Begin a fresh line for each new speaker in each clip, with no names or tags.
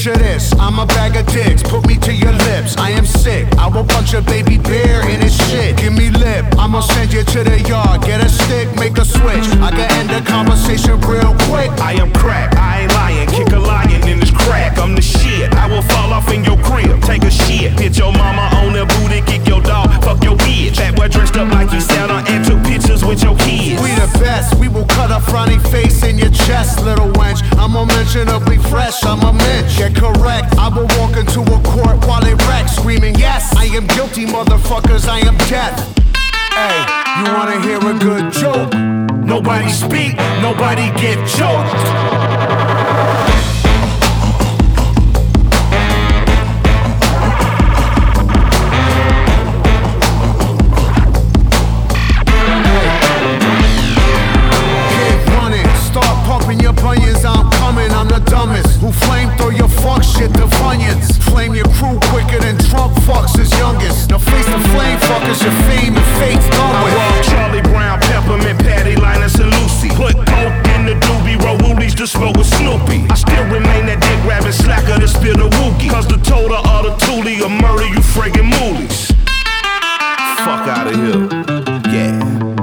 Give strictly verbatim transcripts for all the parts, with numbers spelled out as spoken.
Picture this, I'm a bag of dicks, put me to your lips. I am sick, I will punch a baby bear in his shit. Give me lip, I'ma send you to the yard. Get a stick, make a switch, I can end the conversation real quick.
I am crack, I ain't lying, kick a lion in this crack. I'm the shit, I will fall off in your crib, take a shit. Hit your mama on the booty, kick your dog, fuck your bitch. That boy dressed up like he Santa and took pictures with your kids.
We the best, we will cut a frowny face in your chest, little wench. I'm unmentionably fresh, I'm a mensch. Get correct, I will walk into a court while it wrecks, screaming yes, I am guilty, motherfuckers, I am death. Hey, you wanna hear a good joke?
Nobody speak, nobody get choked.
I'm coming, I'm the dumbest who flame throw your fuck shit to Funyuns. Flame your crew quicker than Trump fucks his youngest. Now face the flame fuckers, your fame and fate's done with.
I walk Charlie Brown, Peppermint, Patty, Linus, and Lucy. Put coke in the doobie, roll woolies to smoke with Snoopy. I still remain that dick grabbing slacker to spill the wookie. Cause the total of the toolie will murder you friggin' moolies. Fuck out of here, yeah.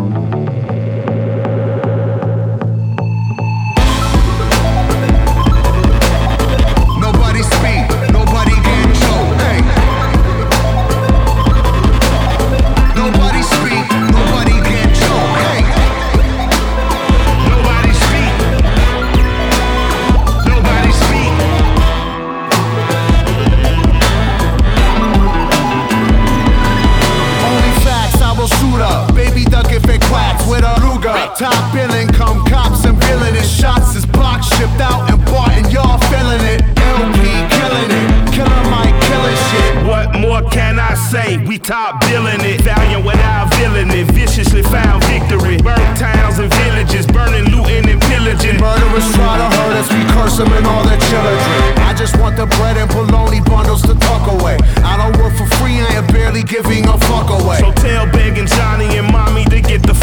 Top billing, come cops and villainous shots is box shipped out and bought and y'all feeling it. L P killing it, Killer Mike killing shit.
What more can I say? We top billing it, valiant without villain it. Viciously found victory, burnt towns and villages, burning, looting and pillaging.
Murderers try to hurt us, we curse them and all their children. I just want the bread and bologna bundles to tuck away. I don't work for free, I am barely giving a fuck away.
So tell Big and Johnny and Mommy to get the